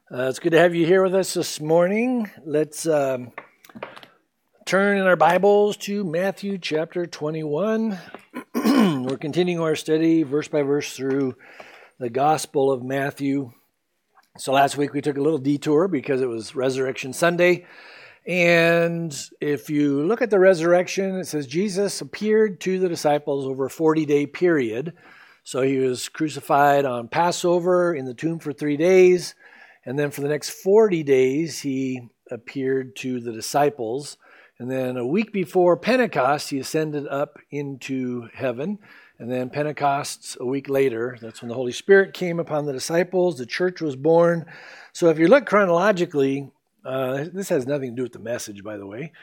It's good to have you here with us this morning. Let's turn in our Bibles to Matthew chapter 21. We're continuing our study verse by verse through the Gospel of Matthew. So last week we took a little detour because it was Resurrection Sunday. And if you look at the resurrection, it says Jesus appeared to the disciples over a 40-day period. So he was crucified on Passover in the tomb for 3 days. And then for the next 40 days, he appeared to the disciples. And then a week before Pentecost, he ascended up into heaven. And then Pentecost, a week later, that's when the Holy Spirit came upon the disciples. The church was born. So if you look chronologically, this has nothing to do with the message, by the way.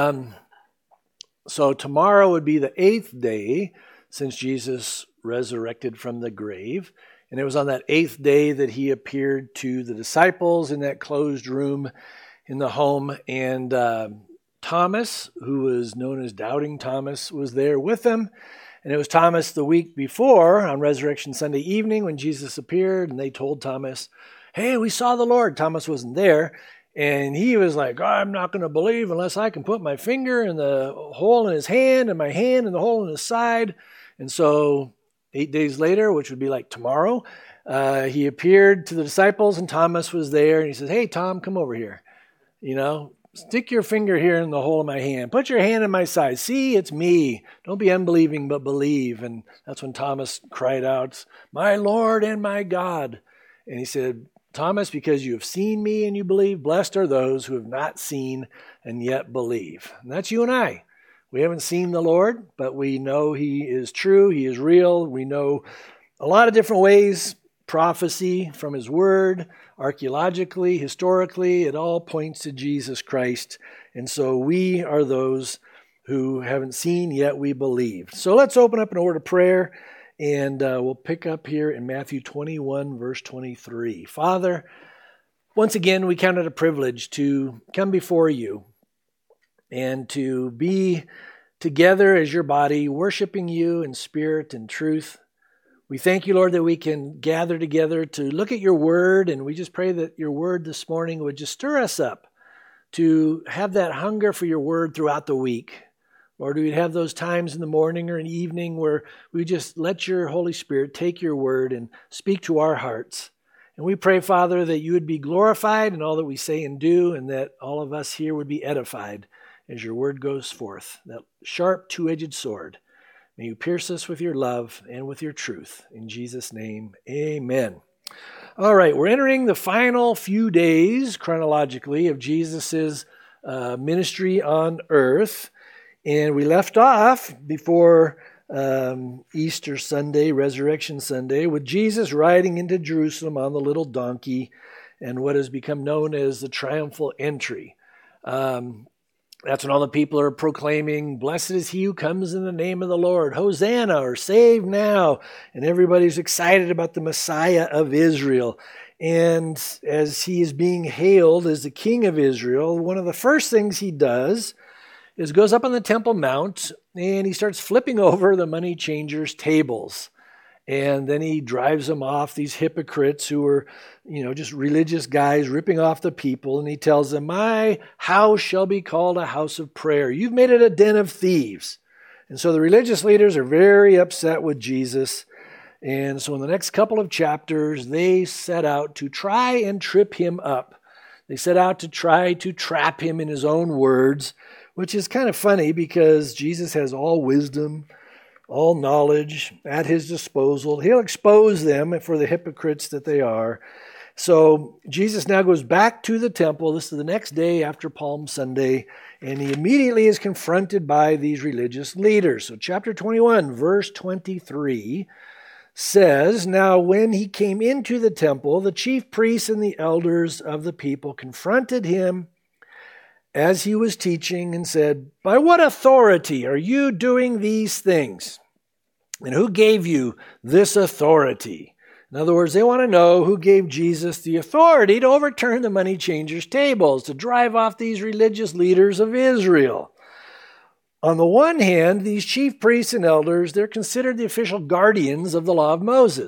So tomorrow would be the 8th day since Jesus resurrected from the grave. And it was on that 8th day that he appeared to the disciples in that closed room in the home. And Thomas, who was known as Doubting Thomas, was there with them. And it was Thomas the week before on Resurrection Sunday evening when Jesus appeared. And they told Thomas, "Hey, we saw the Lord." Thomas wasn't there. And he was like, "I'm not going to believe unless I can put my finger in the hole in his hand and my hand in the hole in his side." And so 8 days later, which would be like tomorrow, he appeared to the disciples and Thomas was there. And he says, "Hey, Tom, come over here. Stick your finger here in the hole of my hand. Put your hand in my side. See, it's me. Don't be unbelieving, but believe." And that's when Thomas cried out, "My Lord and my God." And he said, "Thomas, because you have seen me and you believe, blessed are those who have not seen and yet believe." And that's you and I. We haven't seen the Lord, but we know he is true. He is real. We know a lot of different ways, prophecy from his word, archaeologically, historically, it all points to Jesus Christ. And so we are those who haven't seen, yet we believe. So let's open up in a word of prayer, and we'll pick up here in Matthew 21, verse 23. Father, once again, we count it a privilege to come before you and to be together as your body, worshiping you in spirit and truth. We thank you, Lord, that we can gather together to look at your word, and we just pray that your word this morning would just stir us up to have that hunger for your word throughout the week. Lord, we'd have those times in the morning or in the evening where we just let your Holy Spirit take your word and speak to our hearts. And we pray, Father, that you would be glorified in all that we say and do, and that all of us here would be edified as your word goes forth, that sharp two-edged sword. May you pierce us with your love and with your truth. In Jesus' name, amen. All right, we're entering the final few days, chronologically, of Jesus' ministry on earth. And we left off before Easter Sunday, Resurrection Sunday, with Jesus riding into Jerusalem on the little donkey and what has become known as the triumphal entry. That's when all the people are proclaiming, "Blessed is he who comes in the name of the Lord. Hosanna," or "Save now." And everybody's excited about the Messiah of Israel. And as he is being hailed as the King of Israel, one of the first things he does is goes up on the Temple Mount and he starts flipping over the money changers' tables. And then he drives them off, these hypocrites who are, just religious guys ripping off the people. And he tells them, "My house shall be called a house of prayer. You've made it a den of thieves." And so the religious leaders are very upset with Jesus. And so in the next couple of chapters, they set out to try and trip him up. They set out to try to trap him in his own words, which is kind of funny because Jesus has all wisdom, all knowledge at his disposal. He'll expose them for the hypocrites that they are. So Jesus now goes back to the temple. This is the next day after Palm Sunday, and he immediately is confronted by these religious leaders. So chapter 21, verse 23 says, "Now when he came into the temple, the chief priests and the elders of the people confronted him as he was teaching and said, 'By what authority are you doing these things? And who gave you this authority?'" In other words, they want to know who gave Jesus the authority to overturn the money changers' tables, to drive off these religious leaders of Israel. On the one hand, these chief priests and elders, they're considered the official guardians of the law of Moses.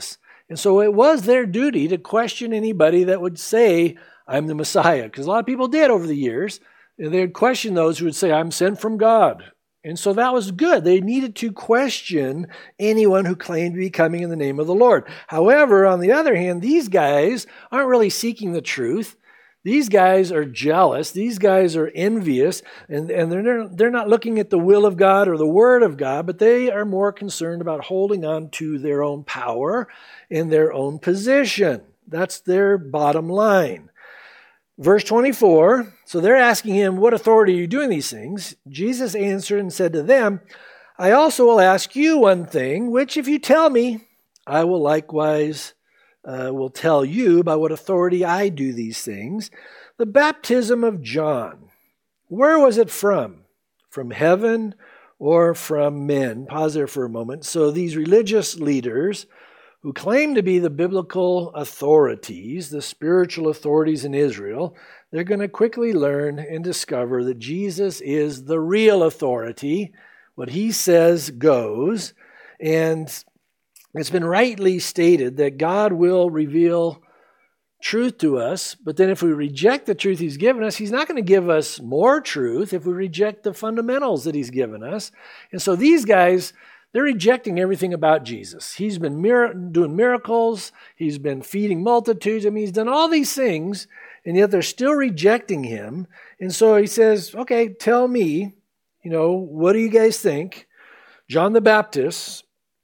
And so it was their duty to question anybody that would say, I'm the Messiah. Because a lot of people did over the years. They would question those who would say, I'm sent from God. And so that was good. They needed to question anyone who claimed to be coming in the name of the Lord. However, on the other hand, these guys aren't really seeking the truth. These guys are jealous. These guys are envious. And they're not looking at the will of God or the word of God, but they are more concerned about holding on to their own power and their own position. That's their bottom line. Verse 24, so they're asking him, what authority are you doing these things? Jesus answered and said to them, I also will ask you one thing, which if you tell me, I will likewise will tell you by what authority I do these things. The baptism of John, where was it from? From heaven or from men? Pause there for a moment. So these religious leaders who claim to be the biblical authorities, the spiritual authorities in Israel, they're going to quickly learn and discover that Jesus is the real authority. What he says goes. And it's been rightly stated that God will reveal truth to us, but then if we reject the truth he's given us, he's not going to give us more truth if we reject the fundamentals that he's given us. And so these guys, they're rejecting everything about Jesus. He's been doing miracles. He's been feeding multitudes. I mean, he's done all these things, and yet they're still rejecting him. And so he says, okay, tell me, what do you guys think? John the Baptist,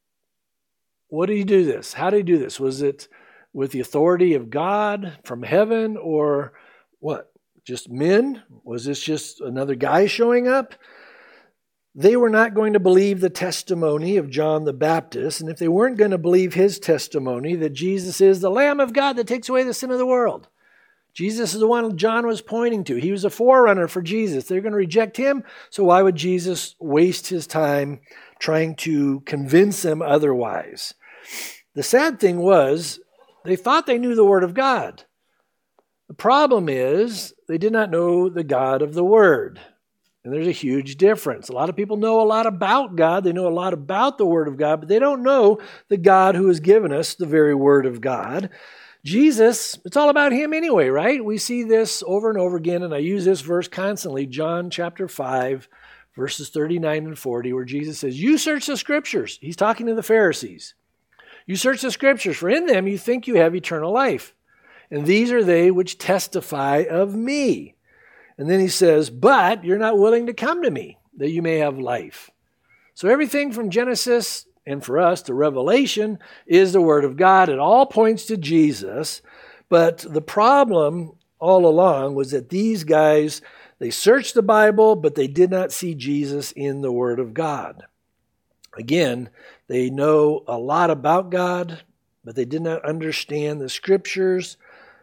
what did he do this? How did he do this? Was it with the authority of God from heaven or what? Just men? Was this just another guy showing up? They were not going to believe the testimony of John the Baptist, and if they weren't going to believe his testimony that Jesus is the Lamb of God that takes away the sin of the world, Jesus is the one John was pointing to. He was a forerunner for Jesus. They're going to reject him, so why would Jesus waste his time trying to convince them otherwise? The sad thing was, they thought they knew the Word of God. The problem is, they did not know the God of the Word. And there's a huge difference. A lot of people know a lot about God. They know a lot about the Word of God, but they don't know the God who has given us the very Word of God. Jesus, it's all about him anyway, right? We see this over and over again, and I use this verse constantly, John chapter 5, verses 39 and 40, where Jesus says, you search the Scriptures. He's talking to the Pharisees. You search the Scriptures, for in them you think you have eternal life. And these are they which testify of me. And then he says, but you're not willing to come to me, that you may have life. So everything from Genesis, and for us, to Revelation, is the Word of God. It all points to Jesus. But the problem all along was that these guys, they searched the Bible, but they did not see Jesus in the Word of God. Again, they know a lot about God, but they did not understand the Scriptures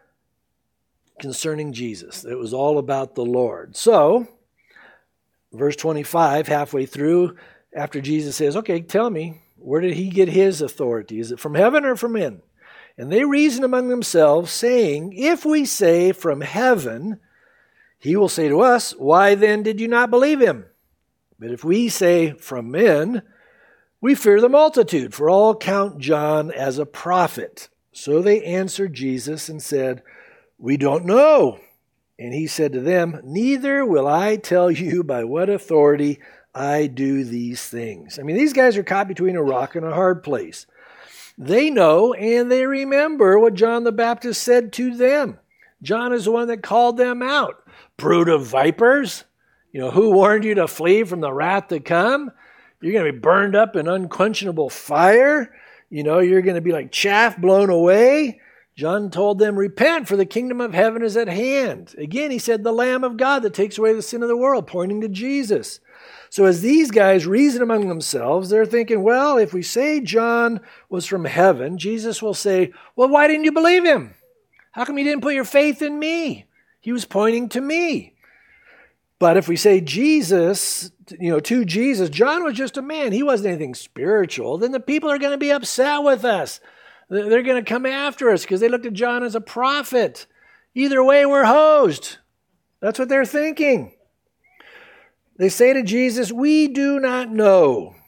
concerning Jesus. It was all about the Lord. So, verse 25, halfway through, after Jesus says, okay, tell me, where did he get his authority? Is it from heaven or from men? And they reason among themselves, saying, if we say from heaven, he will say to us, why then did you not believe him? But if we say from men, we fear the multitude, for all count John as a prophet. So they answered Jesus and said, we don't know. And he said to them, neither will I tell you by what authority I do these things. I mean, these guys are caught between a rock and a hard place. They know and they remember what John the Baptist said to them. John is the one that called them out. Brood of vipers, who warned you to flee from the wrath to come? You're going to be burned up in unquenchable fire. You're going to be like chaff blown away. John told them, repent, for the kingdom of heaven is at hand. Again, he said, the Lamb of God that takes away the sin of the world, pointing to Jesus. So as these guys reason among themselves, they're thinking, well, if we say John was from heaven, Jesus will say, well, why didn't you believe him? How come you didn't put your faith in me? He was pointing to me. But if we say Jesus, to Jesus, John was just a man. He wasn't anything spiritual. Then the people are going to be upset with us. They're going to come after us because they looked at John as a prophet. Either way, we're hosed. That's what they're thinking. They say to Jesus, we do not know.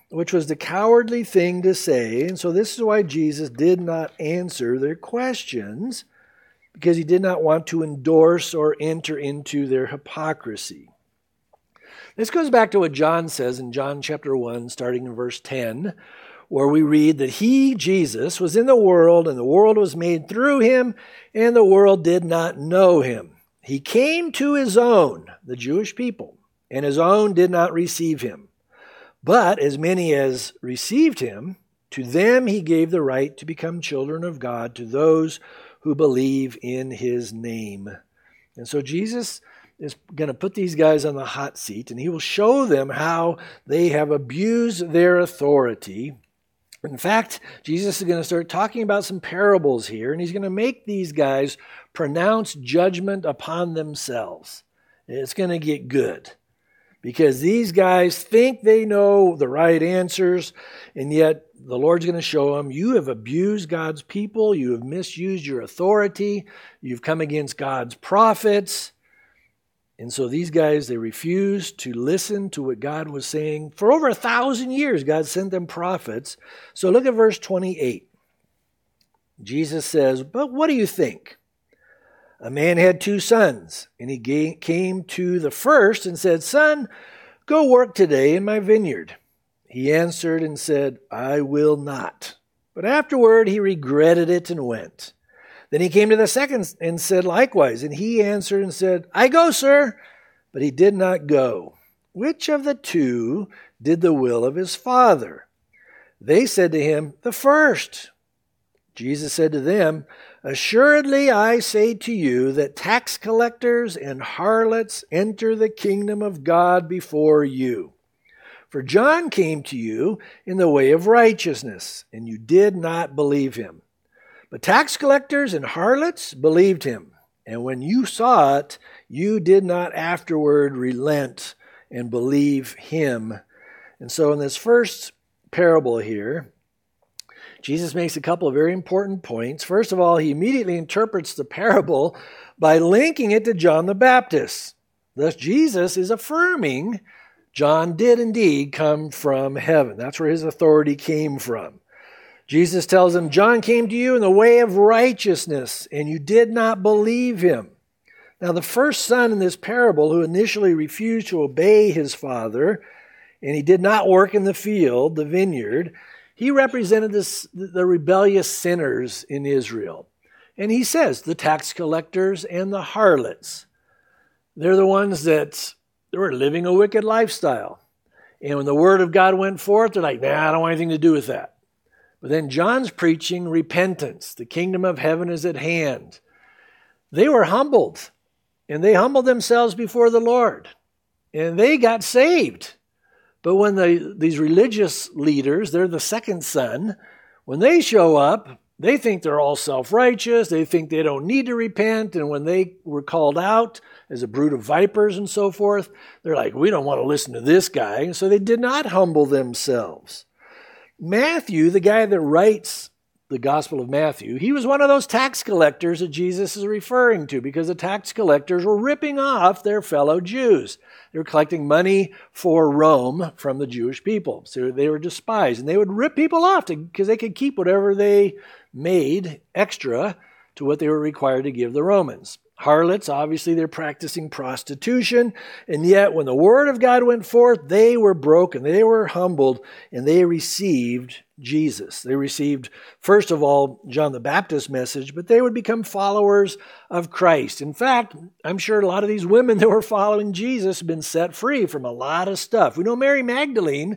which was the cowardly thing to say. And so this is why Jesus did not answer their questions, because he did not want to endorse or enter into their hypocrisy. This goes back to what John says in John chapter 1, starting in verse 10, where we read that he, Jesus, was in the world, and the world was made through him, and the world did not know him. He came to his own, the Jewish people, and his own did not receive him. But as many as received him, to them he gave the right to become children of God, to those who believe in his name. And so Jesus is going to put these guys on the hot seat, and he will show them how they have abused their authority. In fact, Jesus is going to start talking about some parables here, and he's going to make these guys pronounce judgment upon themselves. It's going to get good, because these guys think they know the right answers, and yet the Lord's going to show them, you have abused God's people, you have misused your authority, you've come against God's prophets. And so these guys, they refused to listen to what God was saying. For over 1,000 years, God sent them prophets. So look at verse 28. Jesus says, but what do you think? A man had 2 sons, and he came to the first and said, Son, go work today in my vineyard. He answered and said, I will not. But afterward he regretted it and went. Then he came to the second and said likewise, and he answered and said, I go, sir. But he did not go. Which of the 2 did the will of his father? They said to him, the first. Jesus said to them, assuredly I say to you that tax collectors and harlots enter the kingdom of God before you. For John came to you in the way of righteousness, and you did not believe him. But tax collectors and harlots believed him, and when you saw it, you did not afterward relent and believe him. And so in this first parable here, Jesus makes a couple of very important points. First of all, he immediately interprets the parable by linking it to John the Baptist. Thus, Jesus is affirming John did indeed come from heaven. That's where his authority came from. Jesus tells him, John came to you in the way of righteousness, and you did not believe him. Now, the first son in this parable, who initially refused to obey his father, and he did not work in the field, the vineyard, he represented the rebellious sinners in Israel. And he says, the tax collectors and the harlots. They're the ones that were living a wicked lifestyle. And when the word of God went forth, they're like, I don't want anything to do with that. But then John's preaching repentance. The kingdom of heaven is at hand. They were humbled, and they humbled themselves before the Lord, and they got saved. But when these religious leaders, they're the second son, when they show up, they think they're all self-righteous. They think they don't need to repent. And when they were called out as a brood of vipers and so forth, they're like, we don't want to listen to this guy. And so they did not humble themselves. Matthew, the guy that writes the Gospel of Matthew, he was one of those tax collectors that Jesus is referring to, because the tax collectors were ripping off their fellow Jews. They were collecting money for Rome from the Jewish people. So they were despised, and they would rip people off because they could keep whatever they made extra to what they were required to give the Romans. Harlots, obviously, they're practicing prostitution, and yet when the word of God went forth, they were broken, they were humbled, and they received Jesus. They received, first of all, John the Baptist's message, but they would become followers of Christ. In fact, I'm sure a lot of these women that were following Jesus have been set free from a lot of stuff. We know Mary Magdalene,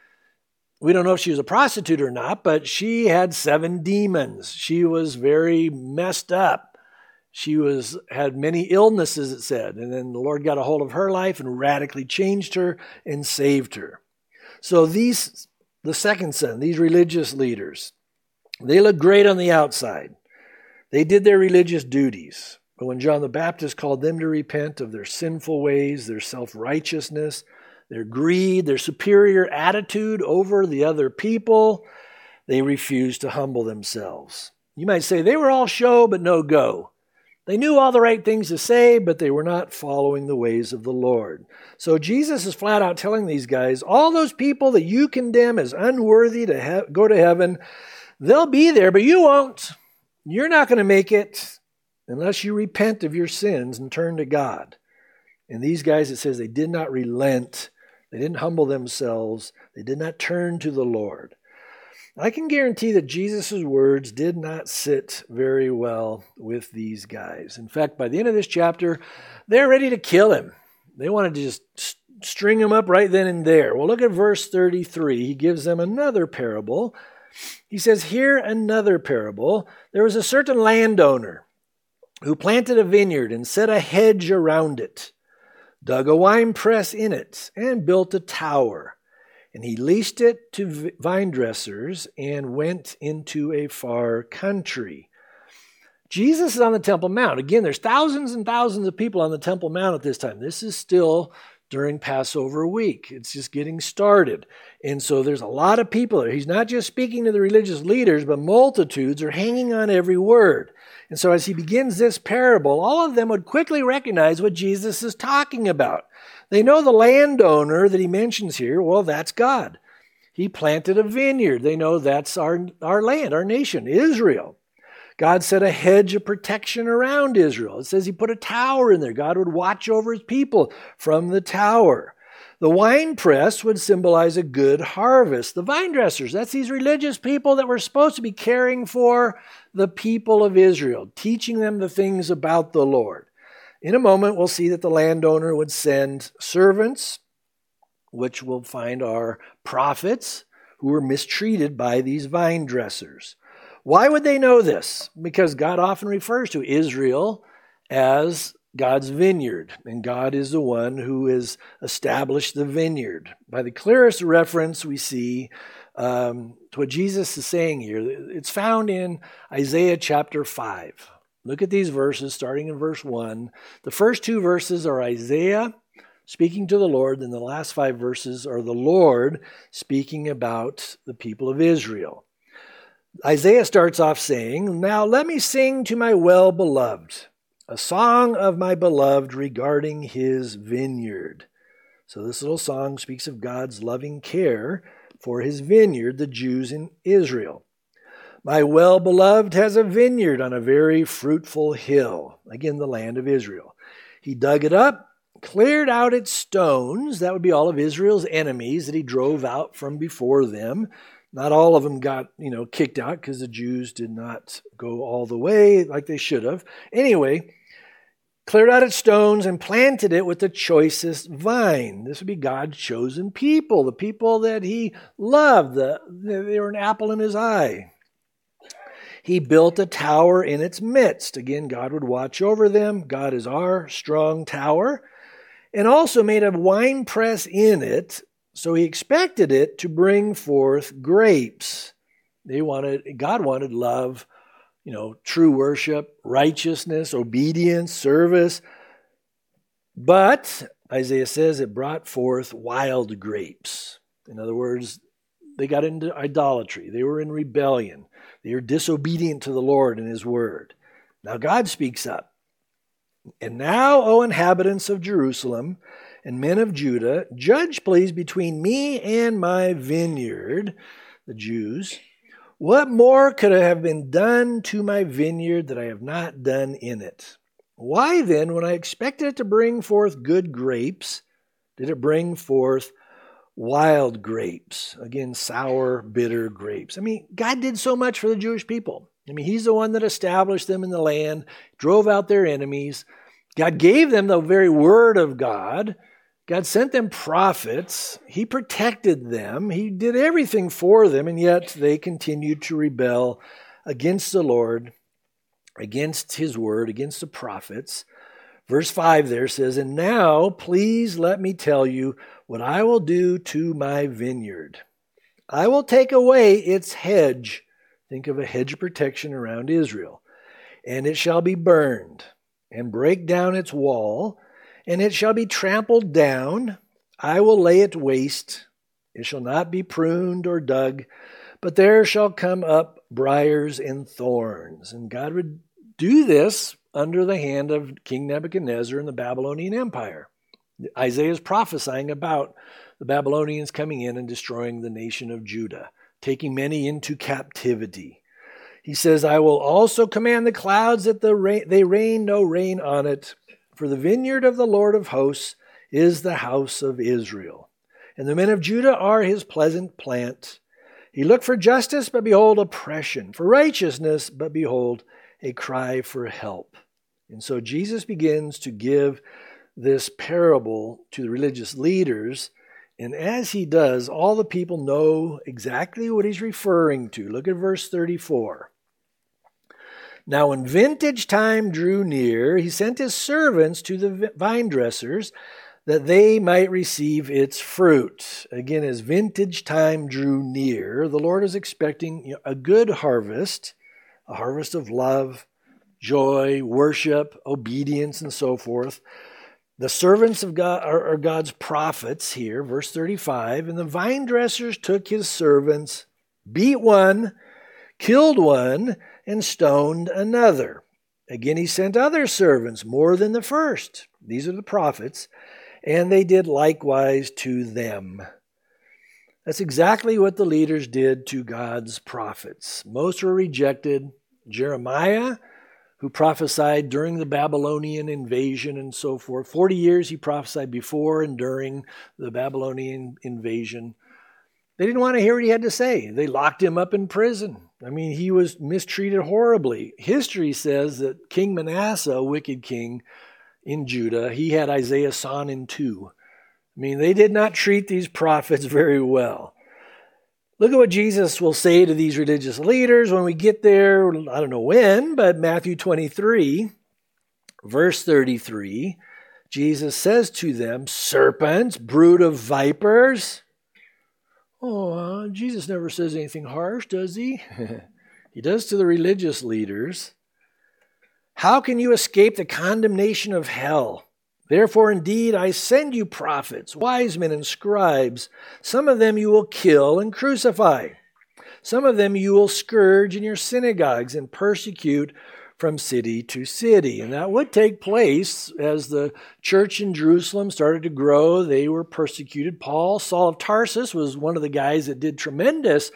we don't know if she was a prostitute or not, but she had 7 demons. She was very messed up. She had many illnesses, it said, and then the Lord got a hold of her life and radically changed her and saved her. So the second son, these religious leaders, they look great on the outside. They did their religious duties. But when John the Baptist called them to repent of their sinful ways, their self-righteousness, their greed, their superior attitude over the other people, they refused to humble themselves. You might say they were all show but no go. They knew all the right things to say, but they were not following the ways of the Lord. So Jesus is flat out telling these guys, all those people that you condemn as unworthy to go to heaven, they'll be there, but you won't. You're not going to make it unless you repent of your sins and turn to God. And these guys, it says they did not relent. They didn't humble themselves. They did not turn to the Lord. I can guarantee that Jesus' words did not sit very well with these guys. In fact, by the end of this chapter, they're ready to kill him. They wanted to just string him up right then and there. Well, look at verse 33. He gives them another parable. He says, "Here another parable. There was a certain landowner who planted a vineyard and set a hedge around it, dug a winepress in it, and built a tower. And he leased it to vine dressers and went into a far country." Jesus is on the Temple Mount. Again, there's thousands and thousands of people on the Temple Mount at this time. This is still during Passover week. It's just getting started. And so there's a lot of people there. He's not just speaking to the religious leaders, but multitudes are hanging on every word. And so as he begins this parable, all of them would quickly recognize what Jesus is talking about. They know the landowner that he mentions here. Well, that's God. He planted a vineyard. They know that's our land, our nation, Israel. God set a hedge of protection around Israel. It says he put a tower in there. God would watch over his people from the tower. The winepress would symbolize a good harvest. The vine dressers, that's these religious people that were supposed to be caring for the people of Israel, teaching them the things about the Lord. In a moment, we'll see that the landowner would send servants, which we'll find are prophets, who were mistreated by these vine dressers. Why would they know this? Because God often refers to Israel as God's vineyard, and God is the one who has established the vineyard. By the clearest reference we see to what Jesus is saying here, it's found in Isaiah chapter 5. Look at these verses, starting in verse 1. The first two verses are Isaiah speaking to the Lord, and the last 5 verses are the Lord speaking about the people of Israel. Isaiah starts off saying, "Now let me sing to my well-beloved, a song of my beloved regarding his vineyard." So this little song speaks of God's loving care for his vineyard, the Jews in Israel. "My well-beloved has a vineyard on a very fruitful hill." Again, the land of Israel. "He dug it up, cleared out its stones." That would be all of Israel's enemies that he drove out from before them. Not all of them got, kicked out because the Jews did not go all the way like they should have. Anyway, cleared out its stones and planted it with the choicest vine. This would be God's chosen people, the people that he loved. They were an apple in his eye. "He built a tower in its midst." Again, God would watch over them. God is our strong tower. "And also made a winepress in it. So he expected it to bring forth grapes." God wanted love, true worship, righteousness, obedience, service. But Isaiah says it brought forth wild grapes. In other words, they got into idolatry. They were in rebellion. They were disobedient to the Lord and his word. Now God speaks up. "And now, O inhabitants of Jerusalem and men of Judah, judge please between me and my vineyard," the Jews. "What more could have been done to my vineyard that I have not done in it? Why then, when I expected it to bring forth good grapes, did it bring forth wild grapes?" Again, sour, bitter grapes. God did so much for the Jewish people. He's the one that established them in the land, drove out their enemies. God gave them the very word of God. God sent them prophets. He protected them. He did everything for them, and yet they continued to rebel against the Lord, against his word, against the prophets. Verse 5 there says, "And now please let me tell you what I will do to my vineyard. I will take away its hedge." Think of a hedge of protection around Israel. "And it shall be burned, and break down its wall, and it shall be trampled down. I will lay it waste. It shall not be pruned or dug, but there shall come up briars and thorns." And God would do this under the hand of King Nebuchadnezzar and the Babylonian Empire. Isaiah is prophesying about the Babylonians coming in and destroying the nation of Judah, taking many into captivity. He says, I will also command the clouds that they rain no rain on it, for the vineyard of the Lord of hosts is the house of Israel. And the men of Judah are his pleasant plant. He looked for justice, but behold, oppression. For righteousness, but behold, a cry for help. And so Jesus begins to give this parable to the religious leaders. And as he does, all the people know exactly what he's referring to. Look at verse 34. Now when vintage time drew near, he sent his servants to the vine dressers that they might receive its fruit. Again, as vintage time drew near, the Lord is expecting a good harvest, a harvest of love, joy, worship, obedience, and so forth. The servants of God are God's prophets here, verse 35. And the vine dressers took his servants, beat one, killed one, and stoned another. Again, he sent other servants, more than the first. These are the prophets. And they did likewise to them. That's exactly what the leaders did to God's prophets. Most were rejected. Jeremiah, who prophesied during the Babylonian invasion and so forth. 40 years he prophesied before and during the Babylonian invasion. They didn't want to hear what he had to say. They locked him up in prison. I mean, he was mistreated horribly. History says that King Manasseh, a wicked king in Judah, he had Isaiah sawn in two. I mean, they did not treat these prophets very well. Look at what Jesus will say to these religious leaders when we get there. I don't know when, but Matthew 23, verse 33, Jesus says to them, serpents, brood of vipers. Oh, Jesus never says anything harsh, does he? He does to the religious leaders. How can you escape the condemnation of hell? Therefore, indeed, I send you prophets, wise men, and scribes. Some of them you will kill and crucify. Some of them you will scourge in your synagogues and persecute from city to city. And that would take place as the church in Jerusalem started to grow. They were persecuted. Saul of Tarsus, was one of the guys that did tremendous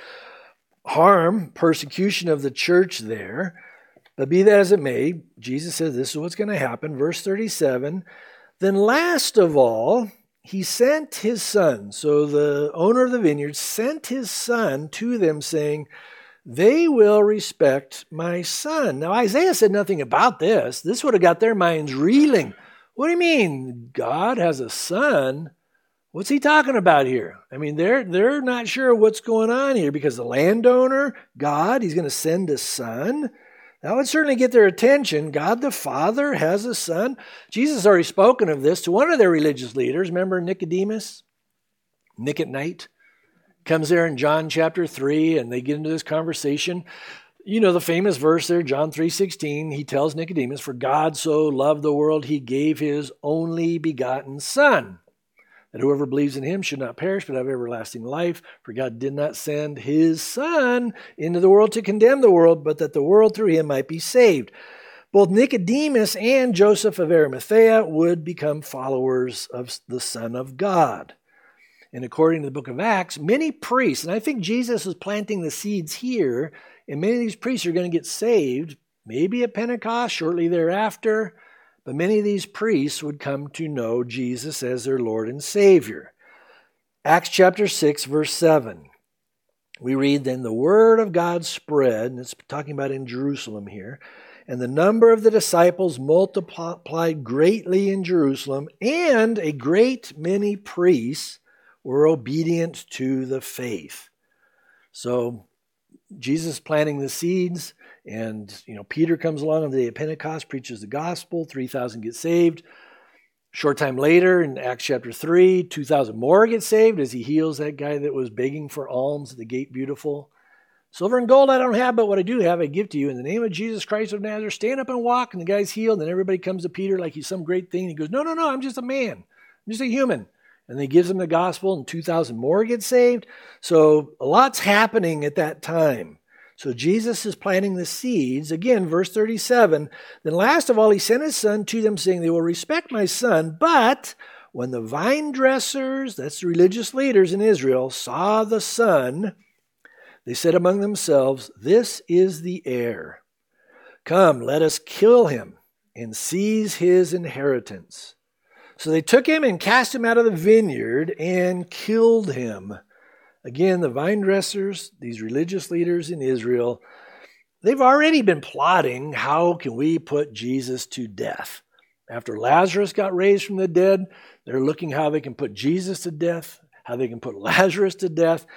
harm, persecution of the church there. But be that as it may, Jesus says this is what's going to happen. Verse 37, then last of all, he sent his son. So the owner of the vineyard sent his son to them saying, they will respect my son. Now Isaiah said nothing about this. This would have got their minds reeling. What do you mean God has a son? What's he talking about here? I mean, they're not sure what's going on here because the landowner, God, he's going to send a son. That would certainly get their attention. God the Father has a son. Jesus has already spoken of this to one of their religious leaders. Remember Nicodemus? Nick at night? Comes there in John chapter 3, and they get into this conversation. You know the famous verse there, John 3:16. He tells Nicodemus, for God so loved the world, he gave his only begotten son, that whoever believes in him should not perish but have everlasting life. For God did not send his son into the world to condemn the world, but that the world through him might be saved. Both Nicodemus and Joseph of Arimathea would become followers of the Son of God. And according to the book of Acts, many priests, and I think Jesus is planting the seeds here, and many of these priests are going to get saved, maybe at Pentecost, shortly thereafter. But many of these priests would come to know Jesus as their Lord and Savior. Acts chapter 6, verse 7. We read, then the word of God spread, and it's talking about in Jerusalem here, and the number of the disciples multiplied greatly in Jerusalem, and a great many priests were obedient to the faith. So Jesus planting the seeds, and Peter comes along on the day of Pentecost, preaches the gospel, 3,000 get saved. Short time later, in Acts chapter 3, 2,000 more get saved as he heals that guy that was begging for alms at the gate beautiful. Silver and gold I don't have, but what I do have I give to you. In the name of Jesus Christ of Nazareth, stand up and walk. And the guy's healed, and everybody comes to Peter like he's some great thing. He goes, no, I'm just a man. I'm just a human. And he gives them the gospel, and 2,000 more get saved. So a lot's happening at that time. So Jesus is planting the seeds. Again, verse 37, then last of all, he sent his son to them, saying, they will respect my son. But when the vine dressers, that's the religious leaders in Israel, saw the son, they said among themselves, this is the heir. Come, let us kill him and seize his inheritance. So they took him and cast him out of the vineyard and killed him. Again, the vine dressers, these religious leaders in Israel, they've already been plotting how can we put Jesus to death. After Lazarus got raised from the dead, they're looking how they can put Jesus to death, how they can put Lazarus to death.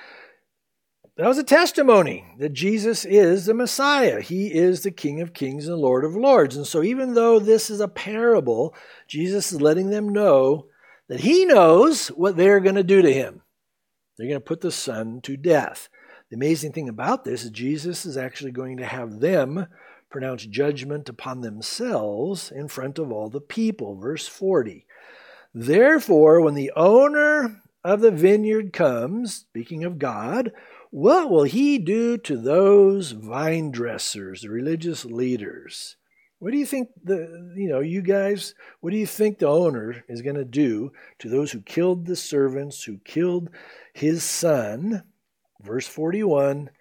That was a testimony that Jesus is the Messiah. He is the King of Kings and Lord of Lords. And so even though this is a parable, Jesus is letting them know that he knows what they're going to do to him. They're going to put the son to death. The amazing thing about this is Jesus is actually going to have them pronounce judgment upon themselves in front of all the people. Verse 40. Therefore, when the owner of the vineyard comes, speaking of God, what will he do to those vine dressers, the religious leaders? What do you think you guys, what do you think the owner is going to do to those who killed the servants, who killed his son? Verse 41,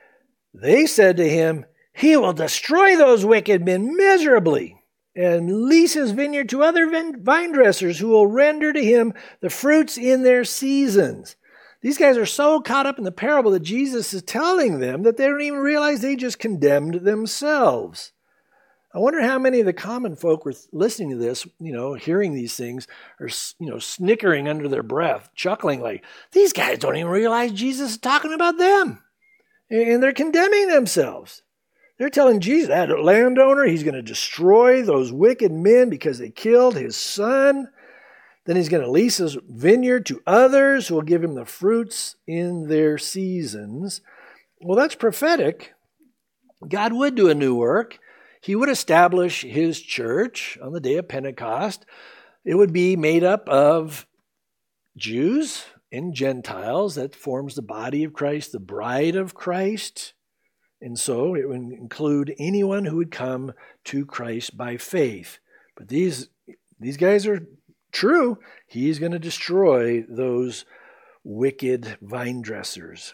they said to him, he will destroy those wicked men miserably and lease his vineyard to other vine dressers who will render to him the fruits in their seasons. These guys are so caught up in the parable that Jesus is telling them that they don't even realize they just condemned themselves. I wonder how many of the common folk were listening to this, hearing these things, or, snickering under their breath, chuckling like, these guys don't even realize Jesus is talking about them. And they're condemning themselves. They're telling Jesus, that landowner, he's going to destroy those wicked men because they killed his son. Then he's going to lease his vineyard to others who will give him the fruits in their seasons. Well, that's prophetic. God would do a new work. He would establish his church on the day of Pentecost. It would be made up of Jews and Gentiles. That forms the body of Christ, the bride of Christ. And so it would include anyone who would come to Christ by faith. But these guys are true. He's going to destroy those wicked vine dressers.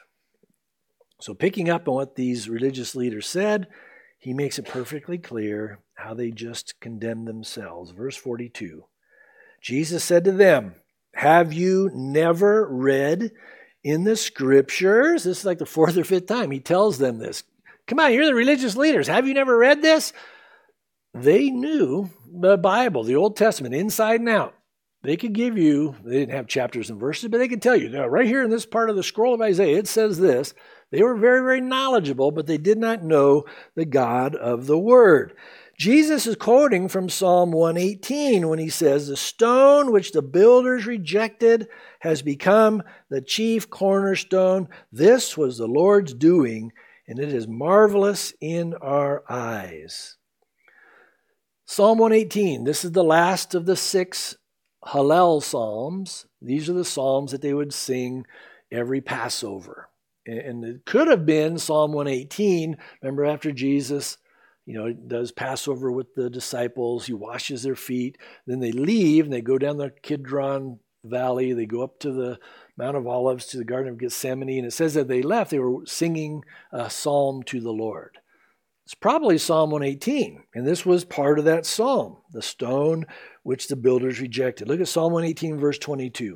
So picking up on what these religious leaders said, he makes it perfectly clear how they just condemned themselves. Verse 42, Jesus said to them, have you never read in the scriptures? This is like the fourth or fifth time he tells them this. Come on, you're the religious leaders. Have you never read this? They knew the Bible, the Old Testament, inside and out. They could give you, they didn't have chapters and verses, but they could tell you, right here in this part of the scroll of Isaiah, it says this. They were very, very knowledgeable, but they did not know the God of the Word. Jesus is quoting from Psalm 118 when he says, the stone which the builders rejected has become the chief cornerstone. This was the Lord's doing, and it is marvelous in our eyes. Psalm 118, this is the last of the 6 Hallel Psalms. These are the Psalms that they would sing every Passover. And it could have been Psalm 118. Remember after Jesus, does Passover with the disciples. He washes their feet. Then they leave and they go down the Kidron Valley. They go up to the Mount of Olives to the Garden of Gethsemane. And it says that they left. They were singing a psalm to the Lord. It's probably Psalm 118. And this was part of that psalm, the stone which the builders rejected. Look at Psalm 118, verse 22.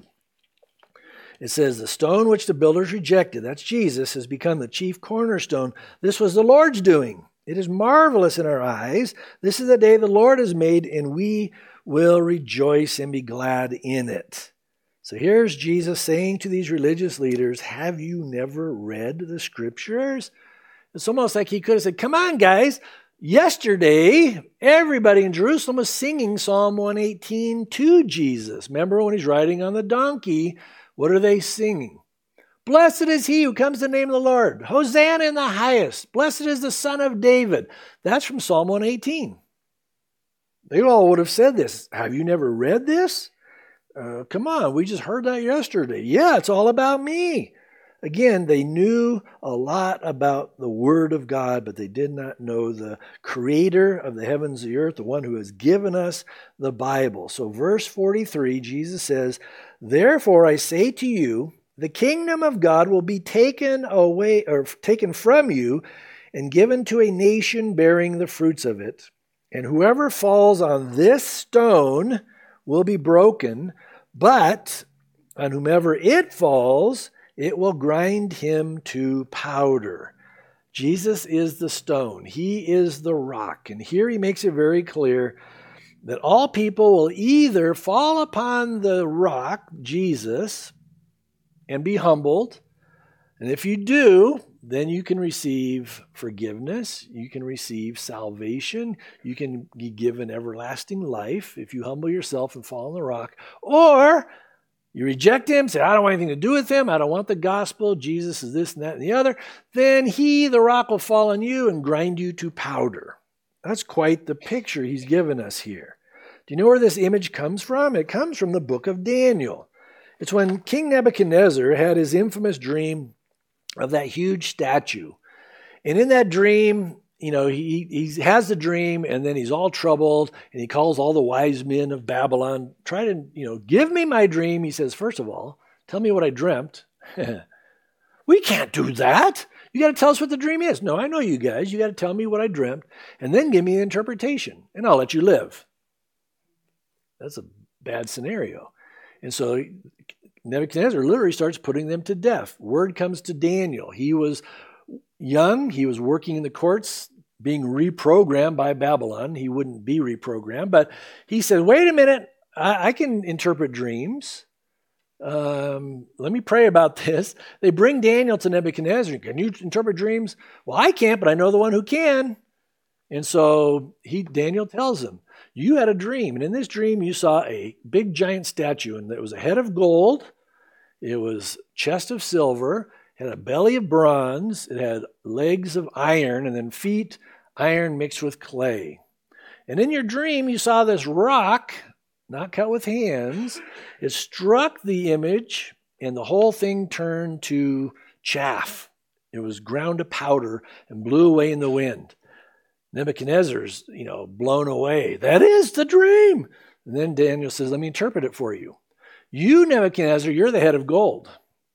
It says, the stone which the builders rejected, that's Jesus, has become the chief cornerstone. This was the Lord's doing. It is marvelous in our eyes. This is the day the Lord has made, and we will rejoice and be glad in it. So here's Jesus saying to these religious leaders, have you never read the scriptures? It's almost like he could have said, come on, guys. Yesterday, everybody in Jerusalem was singing Psalm 118 to Jesus. Remember when he's riding on the donkey, what are they singing? Blessed is he who comes in the name of the Lord. Hosanna in the highest. Blessed is the Son of David. That's from Psalm 118. They all would have said this. Have you never read this? Come on, we just heard that yesterday. Yeah, it's all about me. Again, they knew a lot about the Word of God, but they did not know the Creator of the heavens and the earth, the one who has given us the Bible. So verse 43, Jesus says, "Therefore I say to you, the kingdom of God will be taken away or taken from you and given to a nation bearing the fruits of it. And whoever falls on this stone will be broken, but on whomever it falls, it will grind him to powder." Jesus is the stone. He is the rock. And here he makes it very clear that all people will either fall upon the rock, Jesus, and be humbled. And if you do, then you can receive forgiveness. You can receive salvation. You can be given everlasting life if you humble yourself and fall on the rock. Or you reject him, say, "I don't want anything to do with him. I don't want the gospel. Jesus is this and that and the other." Then he, the rock, will fall on you and grind you to powder. That's quite the picture he's given us here. Do you know where this image comes from? It comes from the book of Daniel. It's when King Nebuchadnezzar had his infamous dream of that huge statue. And in that dream, he has the dream, and then he's all troubled, and he calls all the wise men of Babylon, try to, give me my dream. He says, "First of all, tell me what I dreamt." "We can't do that. You got to tell us what the dream is." "No, I know you guys. You got to tell me what I dreamt, and then give me the interpretation, and I'll let you live." That's a bad scenario. And so Nebuchadnezzar literally starts putting them to death. Word comes to Daniel. He was young. He was working in the courts, being reprogrammed by Babylon. He wouldn't be reprogrammed, but he said, "Wait a minute. I can interpret dreams. Let me pray about this." They bring Daniel to Nebuchadnezzar. "Can you interpret dreams?" "Well, I can't, but I know the one who can." And so Daniel tells him, "You had a dream, and in this dream you saw a big giant statue, and it was a head of gold, it was chest of silver, it had a belly of bronze, it had legs of iron, and then feet iron mixed with clay. And in your dream you saw this rock, not cut with hands. It struck the image, and the whole thing turned to chaff. It was ground to powder and blew away in the wind." Nebuchadnezzar's, blown away. "That is the dream." And then Daniel says, "Let me interpret it for you. You, Nebuchadnezzar, you're the head of gold,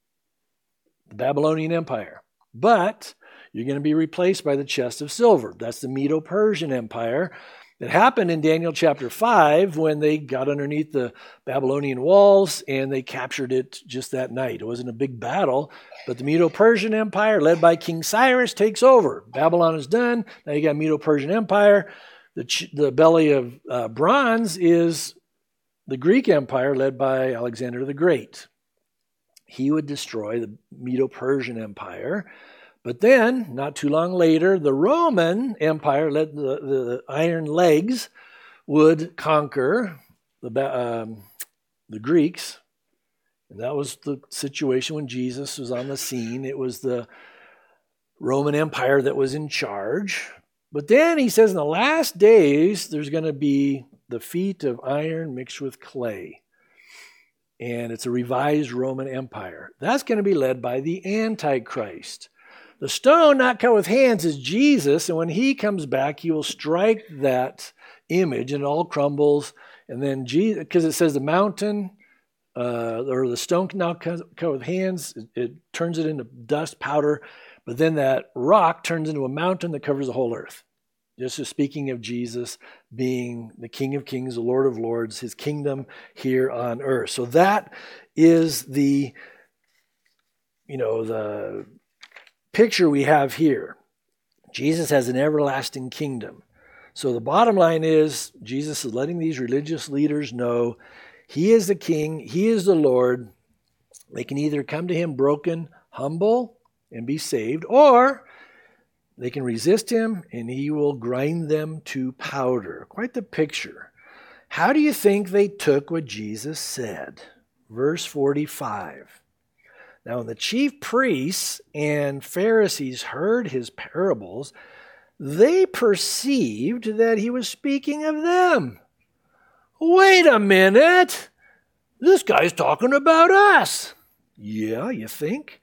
the Babylonian Empire. But you're going to be replaced by the chest of silver. That's the Medo-Persian Empire. It happened in Daniel chapter 5 when they got underneath the Babylonian walls and they captured it just that night. It wasn't a big battle, but the Medo-Persian Empire, led by King Cyrus, takes over. Babylon is done. Now you got Medo-Persian Empire. The belly of bronze is the Greek Empire, led by Alexander the Great. He would destroy the Medo-Persian Empire. But then, not too long later, the Roman Empire, led the iron legs, would conquer the Greeks. And that was the situation when Jesus was on the scene. It was the Roman Empire that was in charge. But then he says in the last days, there's going to be the feet of iron mixed with clay. And it's a revised Roman Empire. That's going to be led by the Antichrist. The stone not cut with hands is Jesus, and when he comes back, he will strike that image, and it all crumbles. And then Jesus, because it says the mountain or the stone not cut with hands, it turns it into dust, powder. But then that rock turns into a mountain that covers the whole earth. This is speaking of Jesus being the King of Kings, the Lord of Lords, his kingdom here on earth. So that is the picture we have here. Jesus has an everlasting kingdom. So the bottom line is Jesus is letting these religious leaders know he is the king, he is the Lord. They can either come to him broken, humble, and be saved, or they can resist him and he will grind them to powder. Quite the picture. How do you think they took what Jesus said? Verse 45. Now, when the chief priests and Pharisees heard his parables, they perceived that he was speaking of them. Wait a minute! This guy's talking about us. Yeah, you think?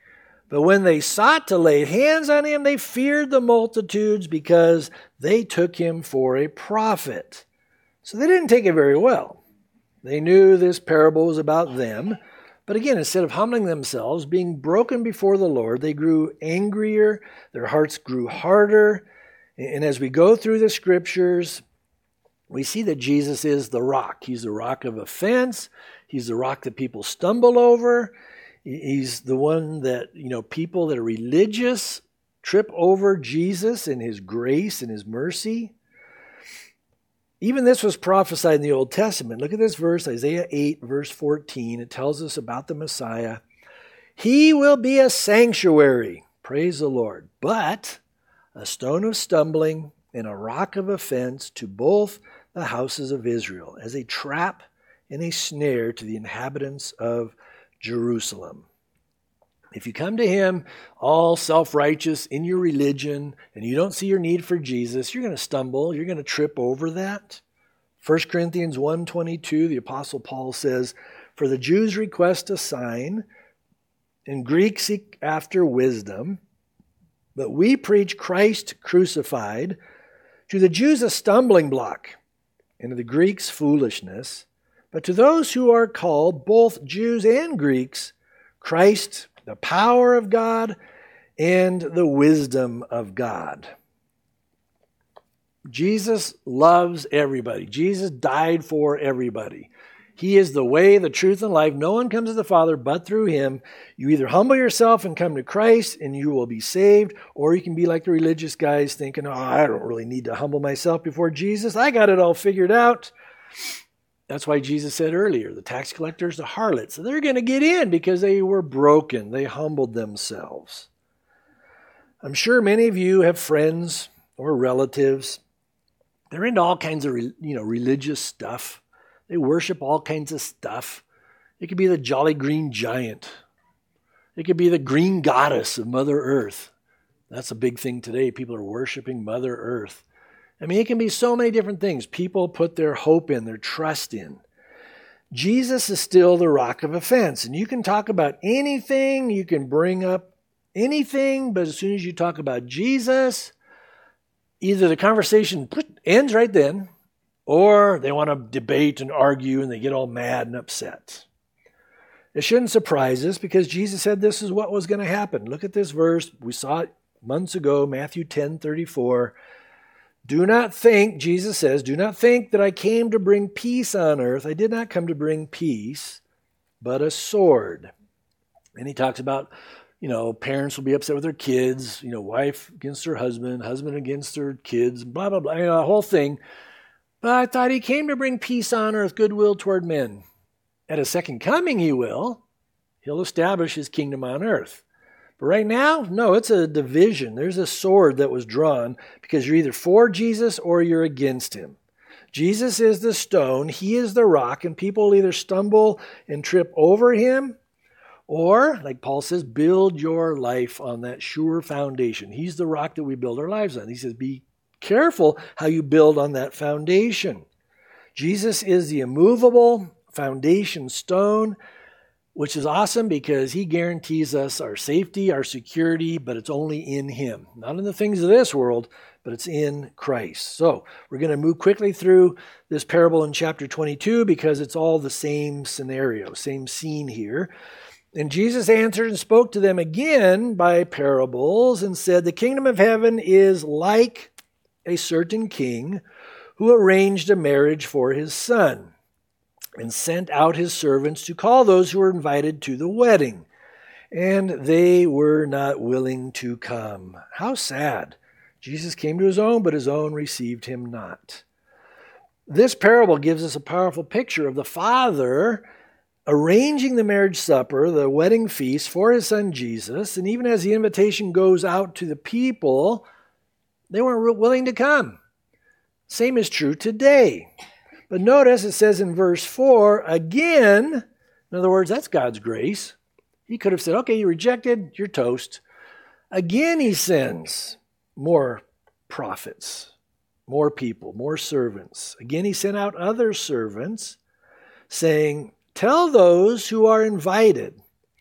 But when they sought to lay hands on him, they feared the multitudes because they took him for a prophet. So they didn't take it very well. They knew this parable was about them. But again, instead of humbling themselves, being broken before the Lord, they grew angrier, their hearts grew harder. And as we go through the scriptures, we see that Jesus is the rock. He's the rock of offense. He's the rock that people stumble over. He's the one that, people that are religious trip over Jesus and his grace and his mercy. Even this was prophesied in the Old Testament. Look at this verse, Isaiah 8, verse 14. It tells us about the Messiah. He will be a sanctuary, praise the Lord, but a stone of stumbling and a rock of offense to both the houses of Israel, as a trap and a snare to the inhabitants of Jerusalem. If you come to him all self-righteous in your religion and you don't see your need for Jesus, you're going to stumble. You're going to trip over that. 1 Corinthians 1:22, the Apostle Paul says, "For the Jews request a sign, and Greeks seek after wisdom, but we preach Christ crucified, to the Jews a stumbling block, and to the Greeks foolishness. But to those who are called, both Jews and Greeks, Christ, the power of God and the wisdom of God." Jesus loves everybody. Jesus died for everybody. He is the way, the truth, and life. No one comes to the Father but through him. You either humble yourself and come to Christ and you will be saved, or you can be like the religious guys thinking, I don't really need to humble myself before Jesus. I got it all figured out. That's why Jesus said earlier, the tax collectors, the harlots, they're going to get in because they were broken. They humbled themselves. I'm sure many of you have friends or relatives. They're into all kinds of religious stuff. They worship all kinds of stuff. It could be the Jolly Green Giant. It could be the green goddess of Mother Earth. That's a big thing today. People are worshiping Mother Earth. I mean, it can be so many different things. People put their hope in, their trust in. Jesus is still the rock of offense. And you can talk about anything, you can bring up anything, but as soon as you talk about Jesus, either the conversation ends right then, or they want to debate and argue and they get all mad and upset. It shouldn't surprise us because Jesus said this is what was going to happen. Look at this verse. We saw it months ago, Matthew 10:34. Do not think, Jesus says, do not think that I came to bring peace on earth. I did not come to bring peace, but a sword. And he talks about, parents will be upset with their kids, wife against her husband, husband against their kids, blah, blah, blah, the whole thing. But I thought he came to bring peace on earth, goodwill toward men. At his second coming, he will. He'll establish his kingdom on earth. But right now, no, it's a division. There's a sword that was drawn because you're either for Jesus or you're against him. Jesus is the stone, he is the rock, and people will either stumble and trip over him or, like Paul says, build your life on that sure foundation. He's the rock that we build our lives on. He says, be careful how you build on that foundation. Jesus is the immovable foundation stone, which is awesome because he guarantees us our safety, our security, but it's only in him. Not in the things of this world, but it's in Christ. So we're going to move quickly through this parable in chapter 22 because it's all the same scenario, same scene here. And Jesus answered and spoke to them again by parables and said, the kingdom of heaven is like a certain king who arranged a marriage for his son, and sent out his servants to call those who were invited to the wedding. And they were not willing to come. How sad. Jesus came to his own, but his own received him not. This parable gives us a powerful picture of the Father arranging the marriage supper, the wedding feast for his son Jesus. And even as the invitation goes out to the people, they weren't willing to come. Same is true today. But notice it says in verse 4, again, in other words, that's God's grace. He could have said, okay, you rejected, you're toast. Again, he sends more prophets, more people, more servants. Again, he sent out other servants saying, tell those who are invited.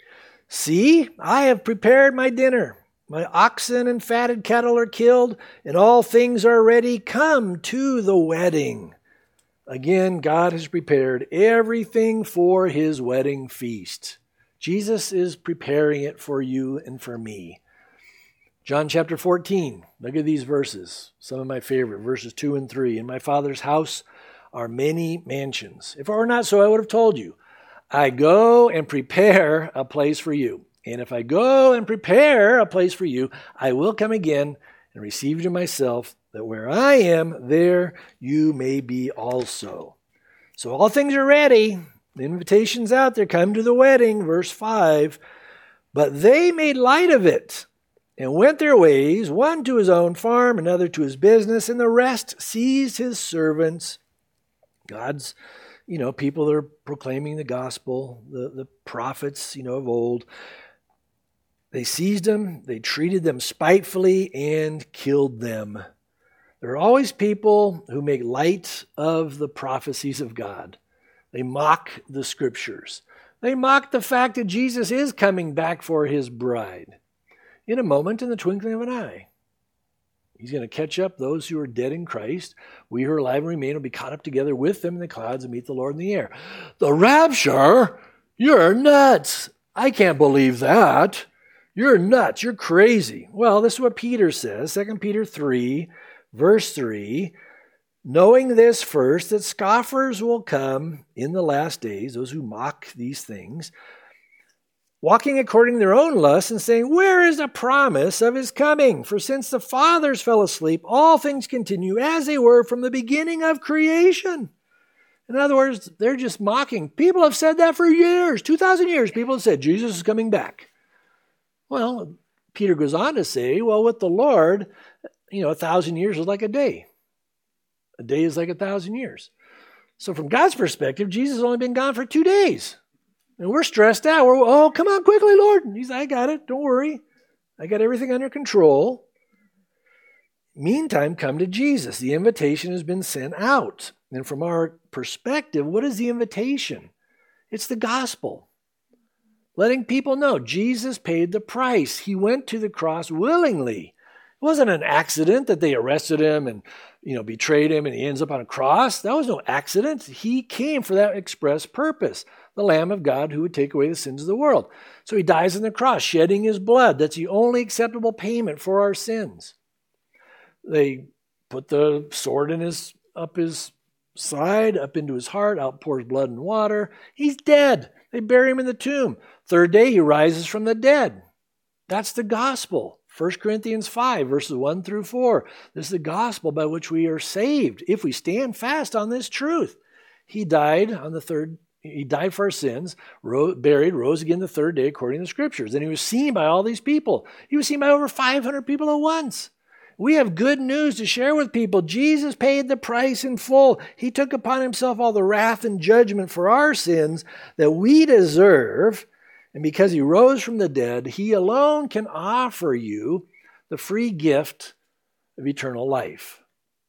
See, I have prepared my dinner. My oxen and fatted cattle are killed, and all things are ready. Come to the wedding. Again, God has prepared everything for his wedding feast. Jesus is preparing it for you and for me. John chapter 14, look at these verses, some of my favorite, verses 2 and 3. In my Father's house are many mansions. If it were not so, I would have told you. I go and prepare a place for you. And if I go and prepare a place for you, I will come again and receive you to myself, that where I am, there you may be also. So all things are ready. The invitation's out there. Come to the wedding, verse 5. But they made light of it and went their ways, one to his own farm, another to his business, and the rest seized his servants. God's, people that are proclaiming the gospel, the prophets, of old. They seized them, they treated them spitefully, and killed them. There are always people who make light of the prophecies of God. They mock the scriptures. They mock the fact that Jesus is coming back for his bride. In a moment, in the twinkling of an eye. He's going to catch up those who are dead in Christ. We who are alive and remain will be caught up together with them in the clouds and meet the Lord in the air. The rapture? You're nuts. I can't believe that. You're nuts. You're crazy. Well, this is what Peter says, 2 Peter 3, verse 3. Knowing this first, that scoffers will come in the last days, those who mock these things, walking according to their own lusts and saying, where is the promise of his coming? For since the fathers fell asleep, all things continue as they were from the beginning of creation. In other words, they're just mocking. People have said that for years, 2,000 years. People have said, Jesus is coming back. Well, Peter goes on to say, well, with the Lord, 1,000 years is like a day. A day is like 1,000 years. So from God's perspective, Jesus has only been gone for 2 days. And we're stressed out. Oh, come on quickly, Lord. He's like, I got it. Don't worry. I got everything under control. Meantime, come to Jesus. The invitation has been sent out. And from our perspective, what is the invitation? It's the gospel. Letting people know Jesus paid the price. He went to the cross willingly. It wasn't an accident that they arrested him and betrayed him and he ends up on a cross. That was no accident. He came for that express purpose. The Lamb of God who would take away the sins of the world. So he dies on the cross, shedding his blood. That's the only acceptable payment for our sins. They put the sword up his side, up into his heart, outpours blood and water. He's dead. They bury him in the tomb. Third day, he rises from the dead. That's the gospel. 1 Corinthians 5, verses 1 through 4. This is the gospel by which we are saved if we stand fast on this truth. He died He died for our sins, buried, rose again the third day according to the scriptures. And he was seen by all these people. He was seen by over 500 people at once. We have good news to share with people. Jesus paid the price in full. He took upon himself all the wrath and judgment for our sins that we deserve. And because he rose from the dead, he alone can offer you the free gift of eternal life.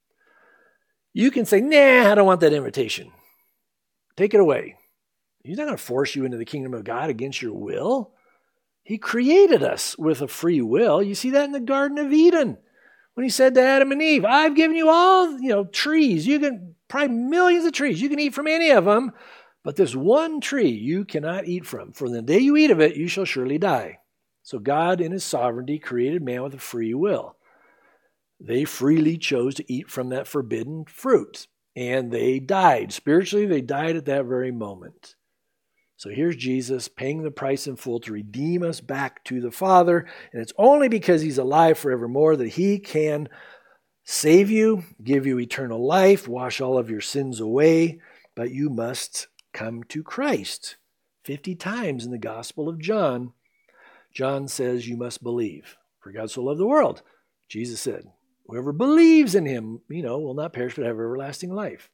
You can say, nah, I don't want that invitation. Take it away. He's not going to force you into the kingdom of God against your will. He created us with a free will. You see that in the Garden of Eden. When he said to Adam and Eve, I've given you all, trees. You can, probably millions of trees. You can eat from any of them. But this one tree you cannot eat from. For the day you eat of it, you shall surely die. So God, in his sovereignty, created man with a free will. They freely chose to eat from that forbidden fruit. And they died. Spiritually, they died at that very moment. So here's Jesus paying the price in full to redeem us back to the Father. And it's only because he's alive forevermore that he can save you, give you eternal life, wash all of your sins away. But you must come to Christ. 50 times in the Gospel of John, John says you must believe. For God so loved the world. Jesus said, whoever believes in him, will not perish but have everlasting life.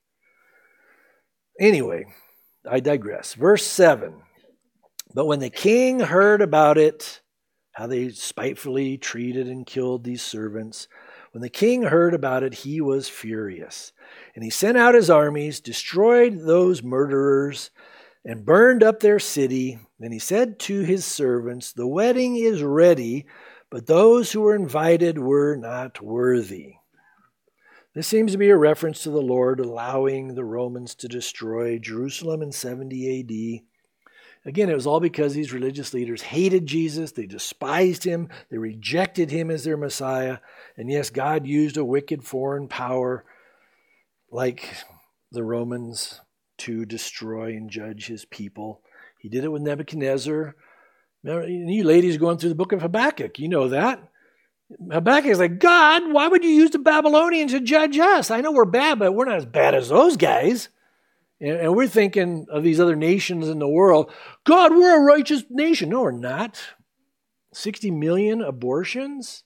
Anyway, I digress. Verse 7. But when the king heard about it, how they spitefully treated and killed these servants, when the king heard about it, he was furious. And he sent out his armies, destroyed those murderers, and burned up their city. Then he said to his servants, the wedding is ready, but those who were invited were not worthy. This seems to be a reference to the Lord allowing the Romans to destroy Jerusalem in 70 AD. Again, it was all because these religious leaders hated Jesus, they despised him, they rejected him as their Messiah, and yes, God used a wicked foreign power like the Romans to destroy and judge his people. He did it with Nebuchadnezzar. You ladies going through the book of Habakkuk, you know that. Habakkuk is like, God, why would you use the Babylonians to judge us? I know we're bad, but we're not as bad as those guys. And we're thinking of these other nations in the world. God, we're a righteous nation. No, we're not. 60 million abortions?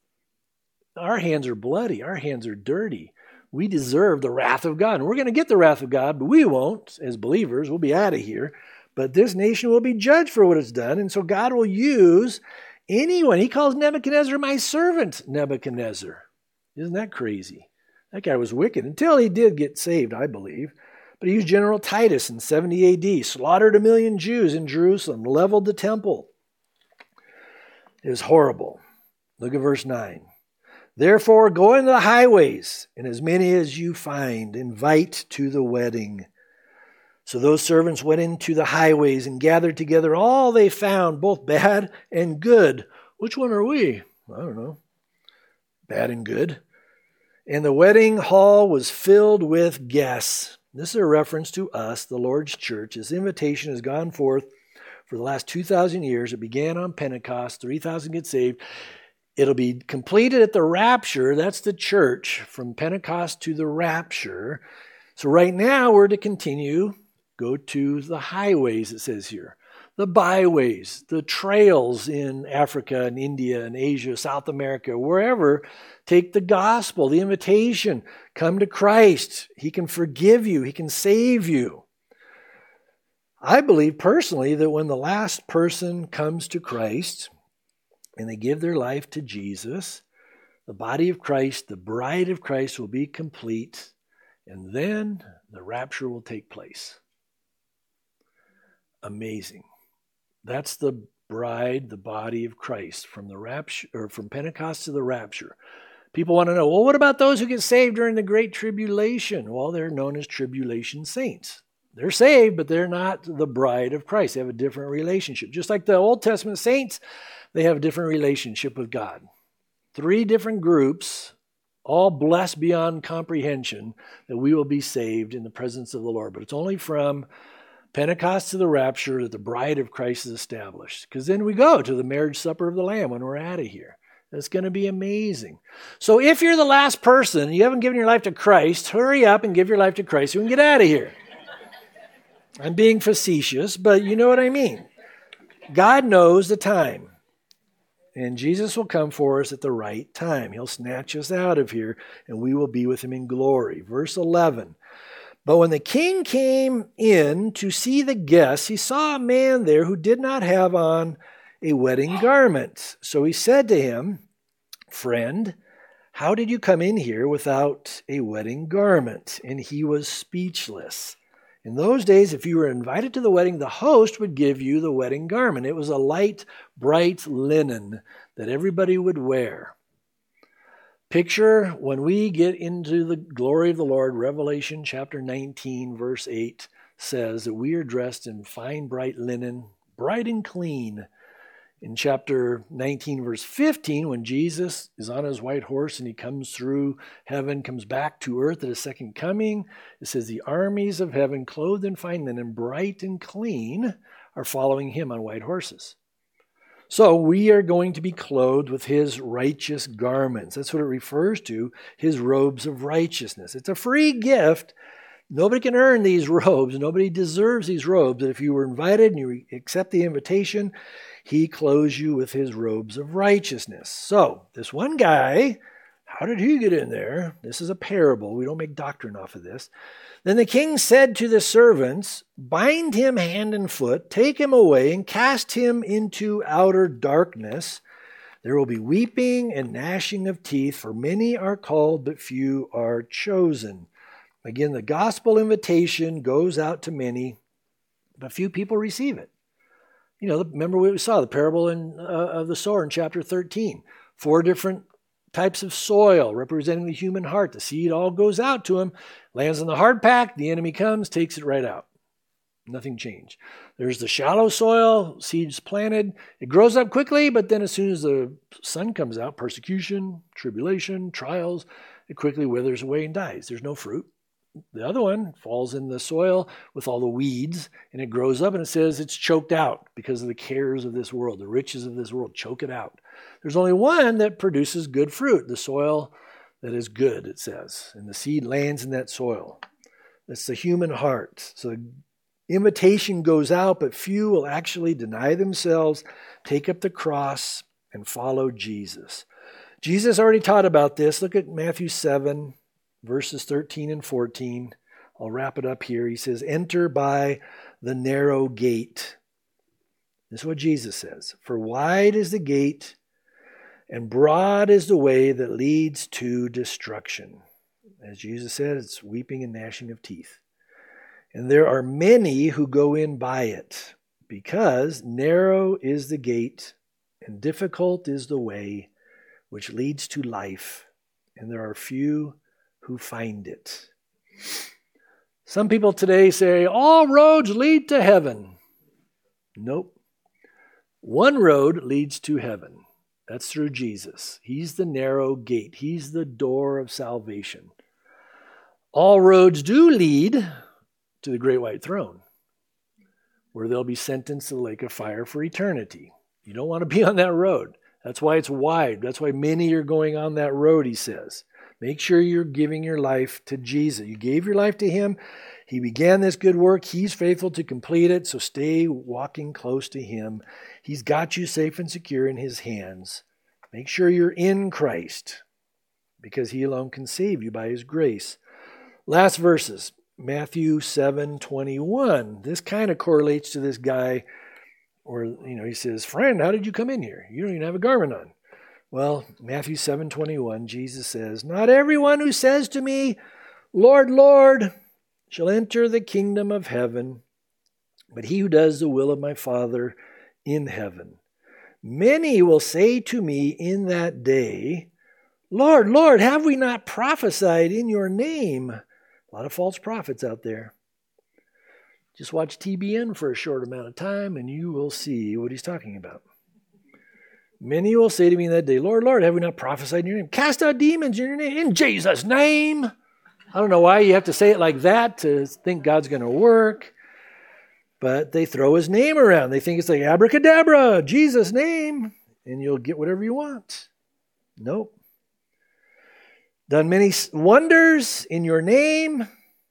Our hands are bloody. Our hands are dirty. We deserve the wrath of God. And we're going to get the wrath of God, but we won't as believers. We'll be out of here. But this nation will be judged for what it's done. And so God will use anyone. He calls Nebuchadnezzar my servant, Nebuchadnezzar. Isn't that crazy? That guy was wicked until he did get saved, I believe. But he used General Titus in 70 AD, slaughtered 1 million Jews in Jerusalem, leveled the temple. It was horrible. Look at verse 9. Therefore, go into the highways, and as many as you find, invite to the wedding. So those servants went into the highways and gathered together all they found, both bad and good. Which one are we? I don't know. Bad and good. And the wedding hall was filled with guests. This is a reference to us, the Lord's church. This invitation has gone forth for the last 2,000 years. It began on Pentecost. 3,000 get saved. It'll be completed at the rapture. That's the church, from Pentecost to the rapture. So right now we're to continue, go to the highways, it says here. The byways, the trails in Africa and India and Asia, South America, wherever. Take the gospel, the invitation. Come to Christ. He can forgive you. He can save you. I believe personally that when the last person comes to Christ and they give their life to Jesus, the body of Christ, the bride of Christ will be complete, and then the rapture will take place. Amazing. That's the bride, the body of Christ, from the rapture, or from Pentecost to the rapture. People want to know, well, what about those who get saved during the Great Tribulation? Well, they're known as tribulation saints. They're saved, but they're not the bride of Christ. They have a different relationship. Just like the Old Testament saints, they have a different relationship with God. 3 different groups, all blessed beyond comprehension, that we will be saved in the presence of the Lord. But it's only from Pentecost to the rapture that the bride of Christ is established. Because then we go to the marriage supper of the Lamb when we're out of here. It's going to be amazing. So if you're the last person, you haven't given your life to Christ, hurry up and give your life to Christ so we can get out of here. I'm being facetious, but you know what I mean. God knows the time. And Jesus will come for us at the right time. He'll snatch us out of here, and we will be with him in glory. Verse 11. But when the king came in to see the guests, he saw a man there who did not have on a wedding garment. So he said to him, Friend, how did you come in here without a wedding garment? And he was speechless. In those days, if you were invited to the wedding, the host would give you the wedding garment. It was a light, bright linen that everybody would wear. Picture when we get into the glory of the Lord, Revelation chapter 19, verse 8 says that we are dressed in fine, bright linen, bright and clean. In chapter 19, verse 15, when Jesus is on his white horse and he comes through heaven, comes back to earth at his second coming, it says the armies of heaven, clothed in fine linen, bright and clean, are following him on white horses. So we are going to be clothed with his righteous garments. That's what it refers to, his robes of righteousness. It's a free gift. Nobody can earn these robes. Nobody deserves these robes. But if you were invited and you accept the invitation, he clothes you with his robes of righteousness. So this one guy, how did he get in there? This is a parable. We don't make doctrine off of this. Then the king said to the servants, Bind him hand and foot, take him away, and cast him into outer darkness. There will be weeping and gnashing of teeth, for many are called, but few are chosen. Again, the gospel invitation goes out to many, but few people receive it. Remember what we saw, the parable of the sower in chapter 13. 4 different types of soil representing the human heart. The seed all goes out to him, lands on the hard pack, the enemy comes, takes it right out. Nothing changed. There's the shallow soil, seeds planted. It grows up quickly, but then as soon as the sun comes out, persecution, tribulation, trials, it quickly withers away and dies. There's no fruit. The other one falls in the soil with all the weeds, and it grows up, and it says it's choked out because of the cares of this world, the riches of this world, choke it out. There's only one that produces good fruit, the soil that is good, it says, and the seed lands in that soil. That's the human heart. So the invitation goes out, but few will actually deny themselves, take up the cross, and follow Jesus. Jesus already taught about this. Look at Matthew 7. Verses 13 and 14, I'll wrap it up here. He says, enter by the narrow gate. This is what Jesus says. For wide is the gate, and broad is the way that leads to destruction. As Jesus said, it's weeping and gnashing of teeth. And there are many who go in by it, because narrow is the gate, and difficult is the way which leads to life, and there are few who find it. Some people today say, all roads lead to heaven. Nope. One road leads to heaven. That's through Jesus. He's the narrow gate. He's the door of salvation. All roads do lead to the great white throne, where they'll be sentenced to the lake of fire for eternity. You don't want to be on that road. That's why it's wide. That's why many are going on that road, he says. Make sure you're giving your life to Jesus. You gave your life to him. He began this good work. He's faithful to complete it. So stay walking close to him. He's got you safe and secure in his hands. Make sure you're in Christ, because he alone can save you by his grace. Last verses, Matthew 7:21. This kind of correlates to this guy, he says, friend, how did you come in here? You don't even have a garment on. Well, Matthew 7:21, Jesus says, not everyone who says to me, Lord, Lord, shall enter the kingdom of heaven, but he who does the will of my Father in heaven. Many will say to me in that day, Lord, Lord, have we not prophesied in your name? A lot of false prophets out there. Just watch TBN for a short amount of time and you will see what he's talking about. Many will say to me in that day, Lord, Lord, have we not prophesied in your name? Cast out demons in your name, in Jesus' name. I don't know why you have to say it like that to think God's going to work. But they throw his name around. They think it's like abracadabra, Jesus' name, and you'll get whatever you want. Nope. Done many wonders in your name.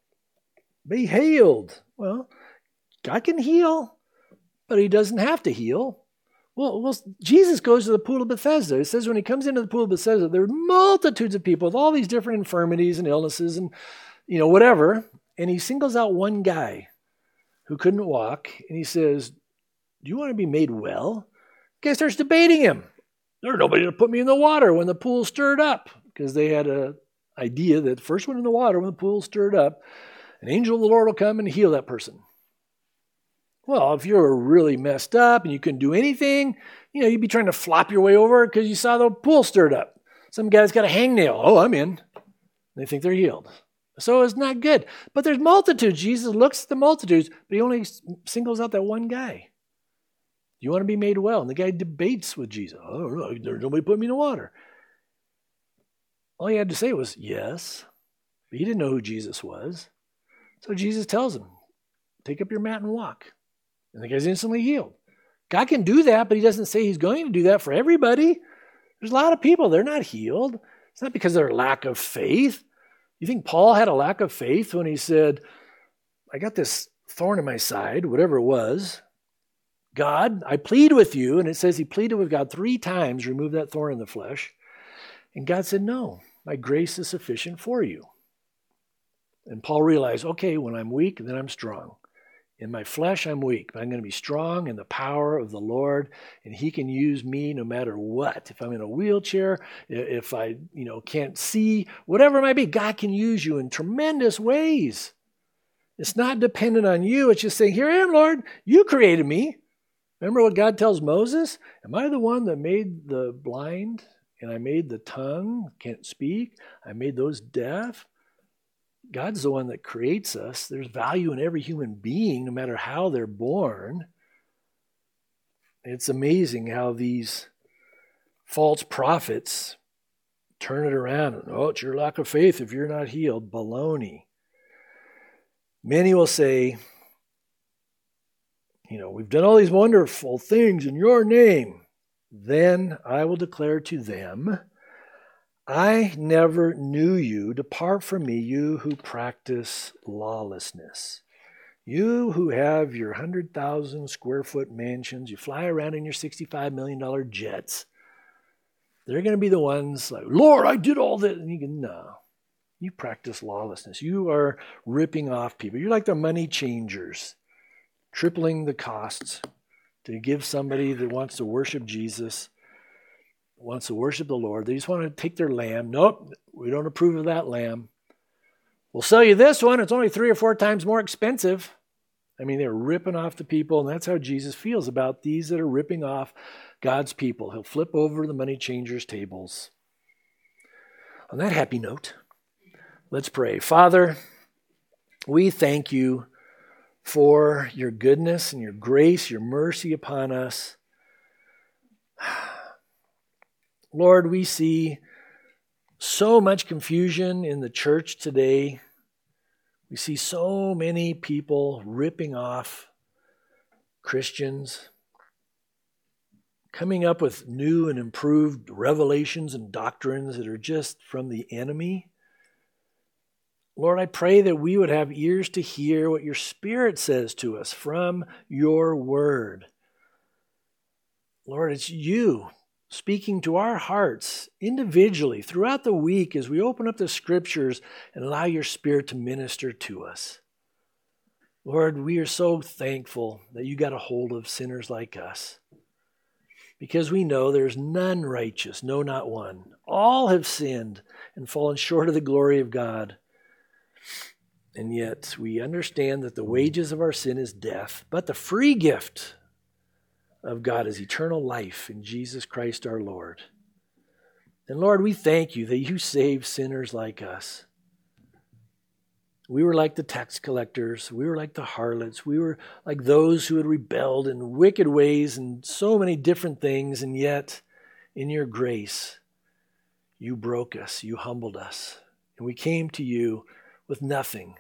Be healed. Well, God can heal, but he doesn't have to heal. Well, Jesus goes to the pool of Bethesda. It says when he comes into the pool of Bethesda, there are multitudes of people with all these different infirmities and illnesses and, whatever. And he singles out one guy who couldn't walk. And he says, do you want to be made well? The guy starts debating him. There's nobody to put me in the water when the pool stirred up. Because they had an idea that the first one in the water, when the pool stirred up, an angel of the Lord will come and heal that person. Well, if you're really messed up and you couldn't do anything, you'd be trying to flop your way over because you saw the pool stirred up. Some guy's got a hangnail. Oh, I'm in. They think they're healed. So it's not good. But there's multitudes. Jesus looks at the multitudes, but he only singles out that one guy. You want to be made well? And the guy debates with Jesus. Oh, there's nobody put me in the water. All he had to say was yes. But he didn't know who Jesus was. So Jesus tells him, take up your mat and walk. And the guy's instantly healed. God can do that, but he doesn't say he's going to do that for everybody. There's a lot of people, they're not healed. It's not because of their lack of faith. You think Paul had a lack of faith when he said, I got this thorn in my side, whatever it was. God, I plead with you. And it says he pleaded with God 3 times, remove that thorn in the flesh. And God said, no, my grace is sufficient for you. And Paul realized, okay, when I'm weak, then I'm strong. In my flesh, I'm weak, but I'm going to be strong in the power of the Lord, and he can use me no matter what. If I'm in a wheelchair, if I can't see, whatever it might be, God can use you in tremendous ways. It's not dependent on you. It's just saying, here I am, Lord. You created me. Remember what God tells Moses? Am I the one that made the blind, and I made the tongue, can't speak? I made those deaf? God's the one that creates us. There's value in every human being, no matter how they're born. It's amazing how these false prophets turn it around. Oh, it's your lack of faith if you're not healed. Baloney. Many will say, we've done all these wonderful things in your name. Then I will declare to them, I never knew you. Depart from me, you who practice lawlessness. You who have your 100,000 square foot mansions, you fly around in your $65 million jets. They're going to be the ones like, Lord, I did all that. And you go, no, you practice lawlessness. You are ripping off people. You're like the money changers, tripling the costs to give somebody that wants to worship Jesus, wants to worship the Lord. They just want to take their lamb. Nope, we don't approve of that lamb. We'll sell you this one. It's only 3 or 4 times more expensive. I mean, they're ripping off the people, and that's how Jesus feels about these that are ripping off God's people. He'll flip over the money changers' tables. On that happy note, let's pray. Father, we thank you for your goodness and your grace, your mercy upon us. Lord, we see so much confusion in the church today. We see so many people ripping off Christians, coming up with new and improved revelations and doctrines that are just from the enemy. Lord, I pray that we would have ears to hear what your Spirit says to us from your word. Lord, it's you speaking to our hearts individually throughout the week as we open up the scriptures and allow your Spirit to minister to us. Lord, we are so thankful that you got a hold of sinners like us, because we know there's none righteous, no, not one. All have sinned and fallen short of the glory of God. And yet we understand that the wages of our sin is death, but the free gift of God is eternal life in Jesus Christ our Lord. And Lord, we thank you that you save sinners like us. We were like the tax collectors. We were like the harlots. We were like those who had rebelled in wicked ways and so many different things. And yet, in your grace, you broke us. You humbled us. And we came to you with nothing.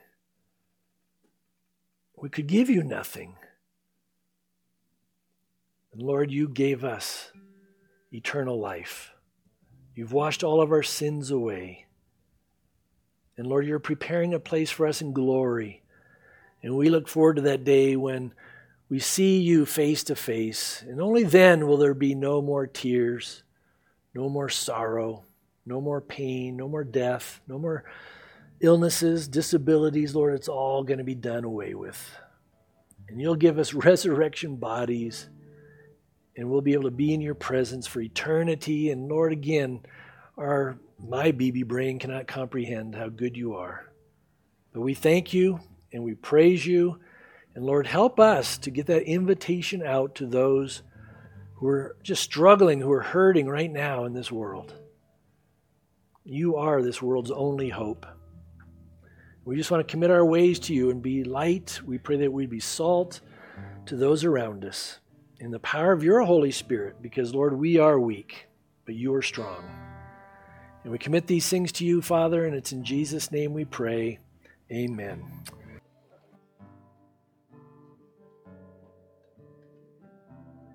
We could give you nothing. And Lord, you gave us eternal life. You've washed all of our sins away. And Lord, you're preparing a place for us in glory. And we look forward to that day when we see you face to face. And only then will there be no more tears, no more sorrow, no more pain, no more death, no more illnesses, disabilities. Lord, it's all going to be done away with. And you'll give us resurrection bodies. And we'll be able to be in your presence for eternity. And Lord, again, my BB brain cannot comprehend how good you are. But we thank you and we praise you. And Lord, help us to get that invitation out to those who are just struggling, who are hurting right now in this world. You are this world's only hope. We just want to commit our ways to you and be light. We pray that we'd be salt to those around us in the power of your Holy Spirit, because, Lord, we are weak, but you are strong. And we commit these things to you, Father, and it's in Jesus' name we pray. Amen.